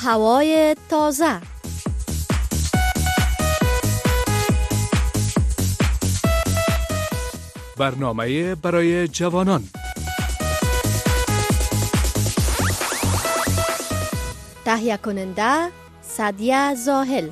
هوای تازه. برنامه برای جوانان. تهیه کننده سعدیه زاهل.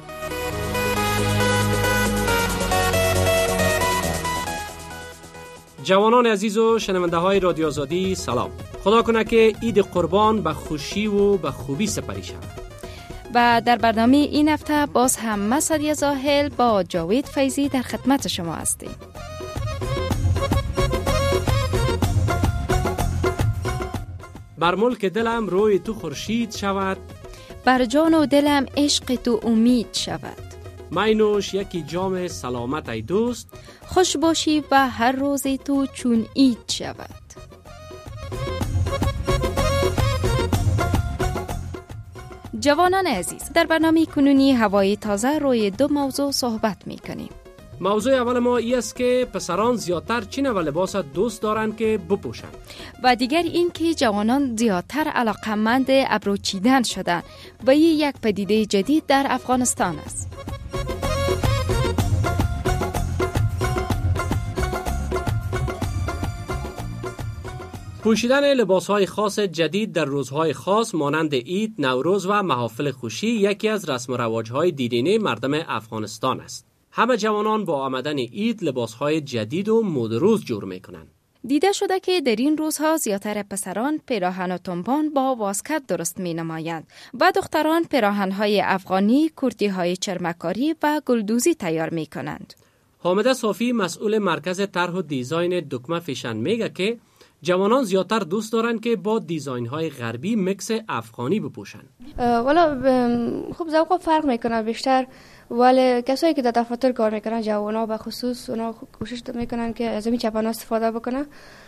جوانان عزیز و شنونده های رادیو آزادی سلام. خدا کنه که عید قربان به خوشی و به خوبی سپری شود. و در برنامه این هفته باز هم من سعدیه زاهل با جاوید فیضی در خدمت شما هستیم. بر ملک دلم روی تو خورشید شود، بر جان و دلم عشق تو امید شود. می نوش یکی جام سلامت ای دوست، خوش باشی و هر روز تو چون عید شود. جوانان عزیز، در برنامه کنونی هوای تازه روی دو موضوع صحبت می کنیم. موضوع اول ما این است که پسران زیادتر چین و لباس دوست دارند که بپوشند و دیگر این که جوانان زیادتر علاقمند ابرو چیدن شدند و این یک پدیده جدید در افغانستان است. پوشیدن لباس‌های خاص جدید در روزهای خاص مانند عید، نوروز و محافل خوشی یکی از رسم و رواج‌های دیرینه مردم افغانستان است. همه جوانان با آمدن عید لباس‌های جدید و مدروز جور می‌کنند. دیده شده که در این روزها زیادتر پسران پیراهن و تنبان با واسکت درست می‌نمایند و دختران پیراهن‌های افغانی، کورتی‌های چرمکاری و گلدوزی تیار می‌کنند. حامده صافی مسئول مرکز طرح و دیزاین دکمه فیشن میگه که جوانان زیادتر دوست دارن که با دیزاین‌های غربی میکس افغانی بپوشن. والا خب ذوق فرق میکنه بیشتر، ولی کسایی که در دفاتر کار میکنن جوانا به خصوص اونا کوشش میکنن که از این چپنا استفاده بکنن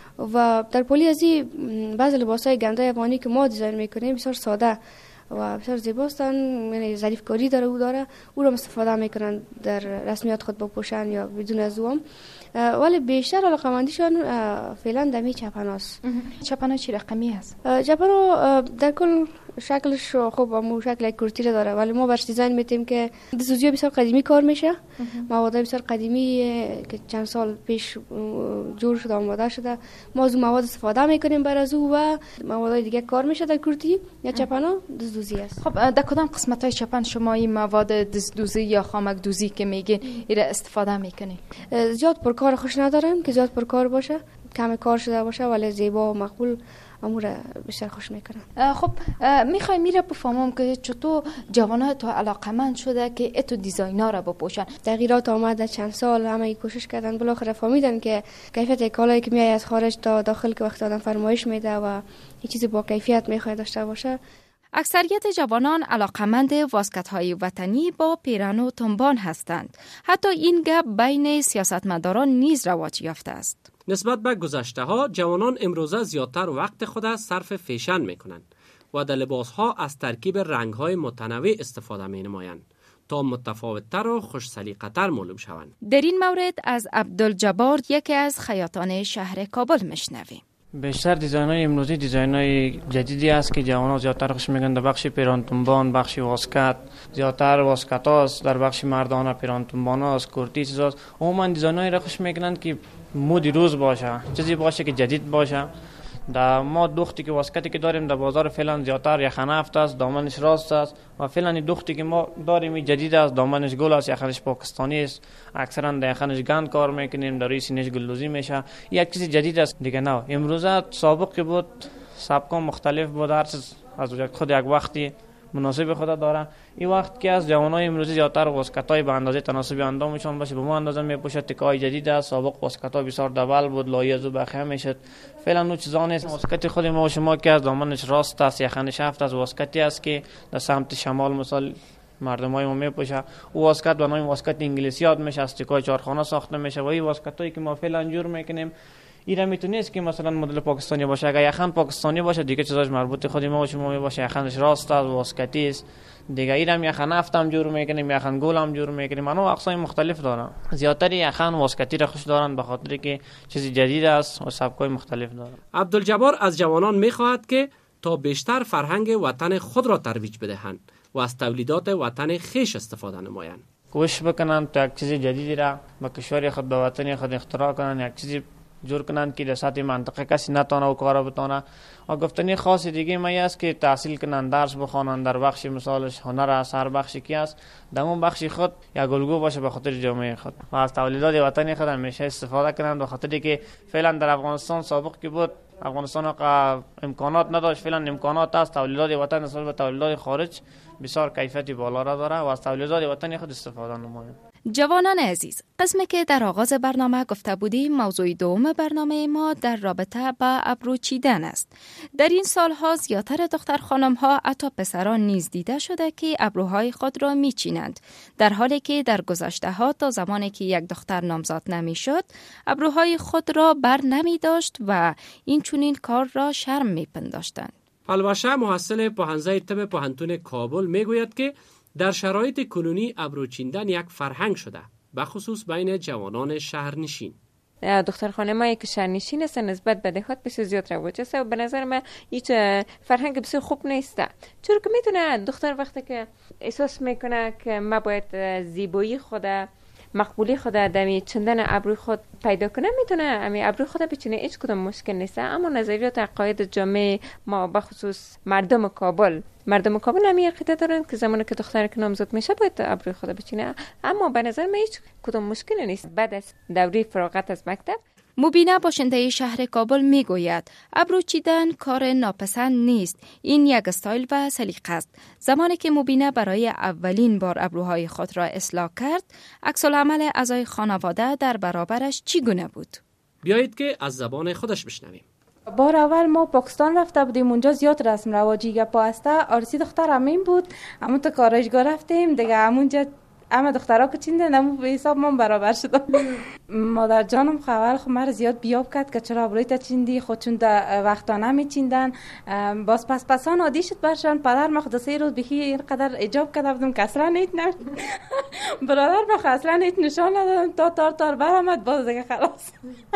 و در پلی از بعضی لباسای گنده افغانی که ما دیزاین میکنیم بسیار ساده و بسیار زیباستن، یعنی ظریف کاری داره او رو استفاده میکنن در رسمیات خود بپوشن یا بدون از او. ولی بیشتر علاقه‌مندیشون فعلا دمی چپناست. چپنا چی رقمی هست؟ چپنا در کل شکلش خوب همون شکل یک کورتی داره، ولی ما برش دیزاین میتیم که دستوزی بسیار قدیمی کار میشه، مواد بسیار قدیمی که چند سال پیش جور شده آماده شده، ما از مواد استفاده میکنیم بر از او و مواد دیگه کار میشه در کورتی یا چپنا دستوزی است. خب در کدام قسمت های چپن شما این مواد دستوزی یا خامک دوزی که میگین ایره استفاده میکنی؟ زیاد پرکار خوش ندارم که زیاد پرکار باشه، کم کار شده باشه ولی زیبا و مقبول امور بسیار خوش میکنن. خب میخوای میره بفهمم که چطور جوانای تو علاقمند شده که اتو دیزاینا را بپوشن. تغییرات آمده چند سال، همه کوشش کردن بالاخره فهمیدن که کیفیت کالایی که میاد از خارج تا داخل که وقت آدم فرمایش میده و یه چیزی با کیفیت میخواد داشته باشه. اکثریت جوانان علاقمند واسکت‌های وطنی با پیرهن و تنبان هستند. حتی این گپ بین سیاستمداران نیز رواج یافته است. نسبت به گذشته ها جوانان امروزه زیادتر وقت خود صرف فیشن میکنند و در لباس ها از ترکیب رنگ های متنوع استفاده می نمایند تا متفاوت‌تر و خوش سلیقه‌تر معلوم شوند. در این مورد از عبدالجبار یکی از خیاطان شهر کابل میشنویم. بیشتر دیزاین‌های امروزی دیزاین‌های جدیدی است که جوانان زیادتر خوش می‌گن. در بخش پیراهن تنبان، بخش واسکت، زیادتر واسکت هاست، در بخش مردانه پیراهن تنبان هاست، کورتی چیزاست. عموما دیزاین‌هایی را خوش می‌گن که مود روز باشه، چیزی باشه که جدید باشه. ما دختی که واسکتی که داریم در بازار فعلا زیادتر یخنفت است، دامنش راست است و فعلا دختی که ما داریم جدید است، دامنش گل است، یخنش پاکستانی است، اکثرا در یخنش گند کار میکنیم، در روی سینه‌اش گلدوزی میشه. یک چیز جدید است دیگه. نه امروزه سابق که بود سبکا مختلف بود، هر چیز از خود یک وقتی مناسب خود داره. این وقت که از جوانای امروزی زیادتر واسکتای به اندازه تناسب اندامشون باشه به ما اندازه میپوشد. تکای جدید است، سابق واسکتا بسیار دبل بود، لایه زو بخه میشد. فعلا نو چیزا نیست. واسکت خود ما و شما که از دامنش راست است، یخنش هفت از واسکتی است که در سمت شمال مثلا مردمای ما میپوشه. او واسکت به نام واسکت انگلیسی یاد میشه، از تکای چارخانه ساخته میشه و این واسکتایی که ما فعلا جور میکنیم ایرا میتونست که مثلا مدل پاکستانی باشه. اگه یخن پاکستانی باشه دیگه چیزاش مربوط خود ما و شما باشه، یخنش راست است، واسکتی است دیگه. ایرا یخن هفتم جور میکنیم، یخن گل هم جور میکنیم، منو اقسام مختلف دارن. زیادتر یخن واسکتی را خوش دارن به خاطر که چیز جدید است و سبکای مختلف دارن. عبدالجبار از جوانان میخواهد که تا بیشتر فرهنگ وطن خود را ترویج بدهند و از تولیدات وطن خیش استفاده نمایند. کوشش بکنن تا یک چیز جدیدی را با کشور خود به وطن خود اختراع کنن، یک چیزی جور کنن که در سطح منطقه کسی نتونه و کارا بتونه. و گفتنی خاص دیگه ما است که تحصیل کنن، درس بخونن در بخش مثالش هنر است، هر بخشی که است در اون بخشی خود یک الگو باشه به خاطر جامعه خود و از تولیدات وطنی خود همیشه استفاده کنن. به خاطری که فعلا در افغانستان سابق که بود افغانستان امکانات نداشت، فعلا امکانات است. تولیدات وطن نسبت به تولیدات خارج بسیار کیفیتی بالا را داره و از تولیدات وطنی خود استفاده نمایند. جوانان عزیز، قسمی که در آغاز برنامه گفته بودیم موضوع دوم برنامه ما در رابطه با ابرو چیدن است. در این سالها زیادتر دختر خانم ها حتی پسران نیز دیده شده که ابروهای خود را میچینند، در حالی که در گذشته ها تا زمانی که یک دختر نامزاد نمیشد ابروهای خود را بر نمی داشت و این چنین کار را شرم میپنداشتند. البشه محصل پوهنځی طب پوهنتون کابل میگوید که در شرایط کنونی ابرو چیندن یک فرهنگ شده، به خصوص بین جوانان شهرنشین. دختر خانمایی که شهرنشین هستن نسبت به دهات بسیار زیاد رواج است و به نظر من هیچ فرهنگ بسیار خوب نیست، چون که میتونه دختر وقتی که احساس میکنه که ما باید زیبایی خود مقبولی خود دمی چندن ابروی خود پیدا کنه، میتونه امی ابروی خود بچینه، هیچ کدام مشکل نیست. اما نظریات عقاید جامعه ما به خصوص مردم کابل همی عقیده دارن که زمانی که دختر که نامزاد میشه باید ابروی خود بچینه، اما به نظر من هیچ کدام مشکل نیست. بعد از دوره فراغت از مکتب مبینه باشنده شهر کابل میگوید ابرو چیدن کار ناپسند نیست، این یک استایل و سلیقه است. زمانی که مبینه برای اولین بار ابروهای خود را اصلاح کرد، عکس العمل اعضای خانواده در برابرش چگونه بود؟ بیایید که از زبان خودش بشنویم. بار اول ما پاکستان رفته بودیم، اونجا زیاد رسم رواجی گپا هسته. آرسی دختر همین بود، همون تا کارایشگاه رفتیم دیگه، همونجا اما دخترها که چیندن همون به حساب من برابر شدم. مادر جانم خواهر خود مرا زیاد بیاب کرد که چرا ابروی تا چیندی، خودشون در وقتا نمی چیندن. باز پسان عادی شد برشان. پدر ما خود 3 روز بخی اینقدر اجاب کرده بودم که اصلا نیت برادر ما اصلا نیت نشان ندادم تا تار برآمد، باز دیگه خلاص.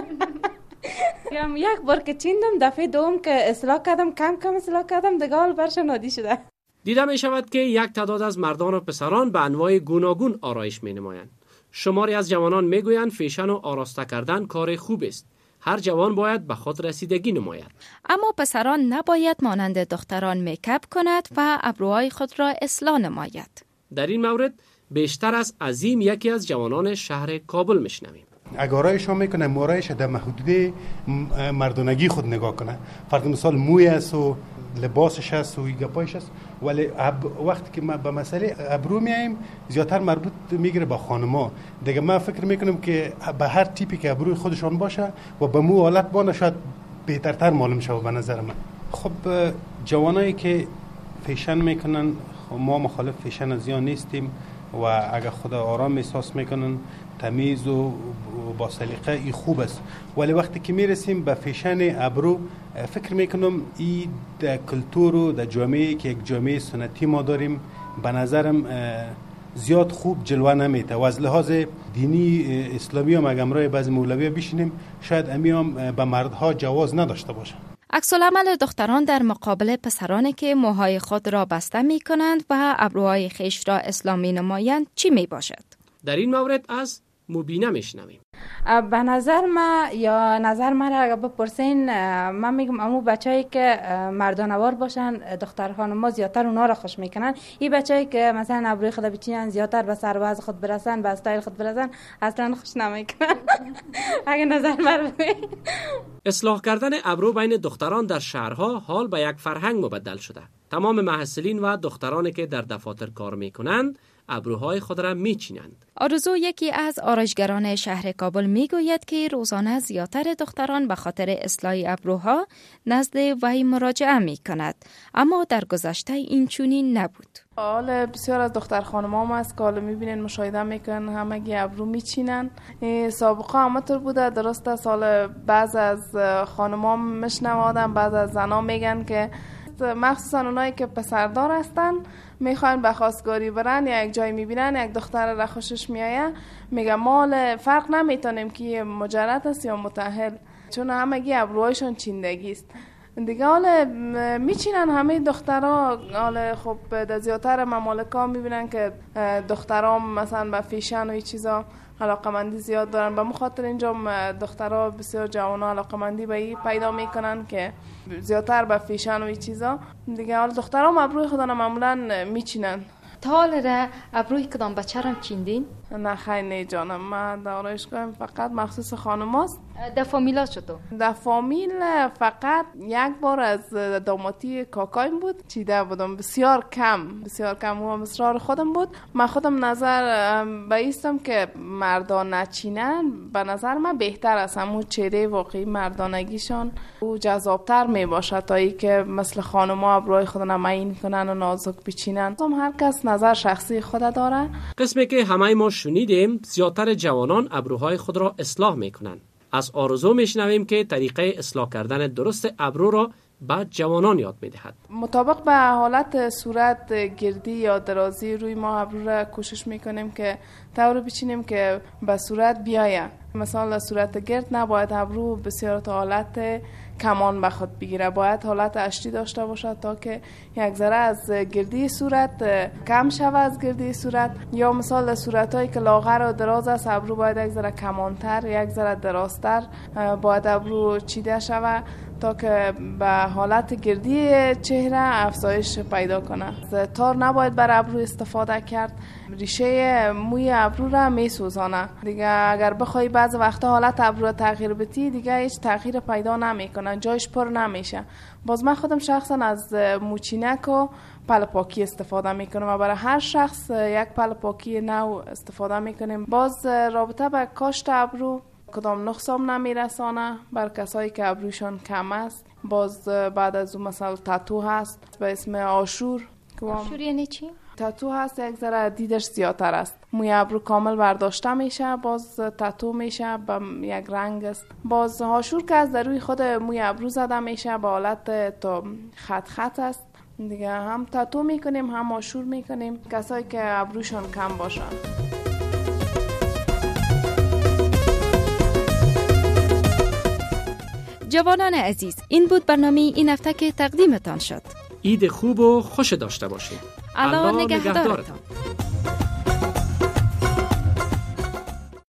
یک بار که چیندم، دفعه دوم که اصلاح کردم، کم اصلاح کردم دیگه حال برشان عادی شده. دیده می شود که یک تعداد از مردان و پسران به انواع گوناگون آرایش می نمایند. شماری از جوانان می گویند فیشن و آراسته کردن کار خوب است. هر جوان باید به خود رسیدگی نماید. اما پسران نباید مانند دختران میکاپ کند و ابروهای خود را اصلاح نماید. در این مورد بیشتر از عظیم یکی از جوانان شهر کابل میشنویم. اگر آرایش‌ها میکنه مورایش در محدوده مردانگی خود نگاه کنه. فرض مثال موی است و لباسش است و گپایش است، ولی وقتی که ما به مسئله ابرو میایم زیادتر مربوط میگیره با خانما. دیگه من فکر میکنم که به هر تیپی که ابروی خودشان باشه و به مو حالت بانه شاید بهترتر معلوم شود به نظر من. خب جوانایی که فیشن میکنن، ما مخالف فیشن از زیان نیستیم و اگر خود آرام احساس میکنن تمیز و با سلیقه ای خوب است، ولی وقتی که میرسیم به فیشن ابرو فکر میکنم این در کلتور و در جامعه که یک جامعه سنتی ما داریم به نظرم زیاد خوب جلوه نمیته و از لحاظ دینی اسلامی هم اگر امرای بعضی مولوی بشینیم شاید امی هم به مردها جواز نداشته باشه. عکس العمل دختران در مقابل پسرانی که موهای خود را بسته می کنند و ابروهای خیش را اصلاح می نمایند چی می باشد؟ در این مورد از مبینه میشنویم. به نظر ما یا نظر من را اگر بپرسین، من میگم امو بچه‌ای که مردانوار باشن دختر خانم‌ها زیادتر اونا را خوش میکنن. این بچه‌ای که مثلا ابروی خود بچینن زیادتر به سرباز خود برسن، به استایل خود برسن، اصلا خوش نمیکنن. اگه نظر من اصلاح کردن ابرو بین دختران در شهرها حال به یک فرهنگ مبدل شده. تمام محصلین و دخترانی که در دفاتر کار میکنند ابروهای خود را میچینند. آرزو یکی از آرایشگران شهر کابل میگوید که روزانه زیادتر دختران به خاطر اصلاح ابروها نزد وی مراجعه میکند، اما در گذشته این چنین نبود. حالا بسیار از دختر خانم‌ها هست که حالا میبینین مشاهده میکنن همگی ابرو میچینن. سابقه همطور بوده، درست است. حالا بعض از خانم‌ها میشنوادن، بعض از زن‌ها میگن که مخصوصا اونایی که پسردار هستن میخوان به خواستگاری برن یا یک جای میبینن یک دختر را خوشش میایه، میگه مال فرق نمیتونیم که مجرد است یا متأهل، چون همگی ابروهایشون چیندگی است. دیگه حالا میچینن همه دخترها. حالا خب در زیادتر ممالک‌ها میبینن که دخترها مثلا به فیشن و این چیزا علاقمندی زیاد دارن. به مخاطر اینجا دخترها بسیار جوانا علاقمندی به این پیدا میکنن که زیادتر به فیشن و این چیزا. دیگه حالا دخترها ابروی خودن معمولا میچینن. تا حالا ابروی کدام بچه رو چیندین؟ نه خیلی نه جانم، من در آرایشگاهم فقط مخصوص خانم هست. در فامیلا چطور؟ در فامیل فقط یک بار از داماتی کاکایم بود چیده بودم، بسیار کم و اصرار خودم بود. من خودم نظر بایستم که مردان نچینن، به نظر من بهتر است. همون چهره واقعی مردانگیشان او جذابتر می باشد تا ای که مثل خانم ها ابروی خود نمایین کنن و نازک بچینن. هر کس نظر شخصی خود داره. قسمی که همه ما شنیدیم، زیادتر جوانان ابروهای خود را اصلاح میکنند. از آرزو میشنویم که طریقه اصلاح کردن درست ابرو را به جوانان یاد میدهد. مطابق به حالت صورت گردی یا درازی روی ما ابرو را کوشش میکنیم که طور بچینیم که به صورت بیایه. مثلا صورت گرد نباید ابرو بسیار تا حالت کمان به خود بگیره، باید حالت اشتی داشته باشد تا که یک ذره از گردی صورت کم شود از گردی صورت. یا مثلا صورتایی که لاغر و دراز است، ابرو باید یک ذره کمانتر، یک ذره درازتر باید ابرو چیده شود تا که به حالت گردی چهره افزایش پیدا کنه. تار نباید بر ابرو استفاده کرد، ریشه موی ابرو را میسوزانه. دیگه اگر بخوای بعض وقتا حالت ابرو تغییر بدی، دیگه هیچ تغییر پیدا نمیکنه، جایش پر نمیشه. باز من خودم شخصا از موچینک و پلپاکی استفاده میکنم و برای هر شخص یک پلپاکی نو استفاده میکنیم. باز رابطه به کاشت ابرو کدام نقصان نمیرسانه بر کسایی که ابروشان کم است. باز بعد از اون مثلا تاتو هست به اسم آشور. آشور یعنی چی؟ تاتو هست یک ذره دیدش زیادتر است، موی ابرو کامل برداشته میشه، باز تاتو میشه به یک رنگ است. باز آشور که از در روی خود موی ابرو زده میشه به حالت تا خط است. دیگه هم تاتو میکنیم هم آشور میکنیم کسایی که ابروشان کم باشن. جوانان عزیز، این بود برنامه این هفته که تقدیمتان شد. عید خوب و خوش داشته باشید. الله نگهدارتان.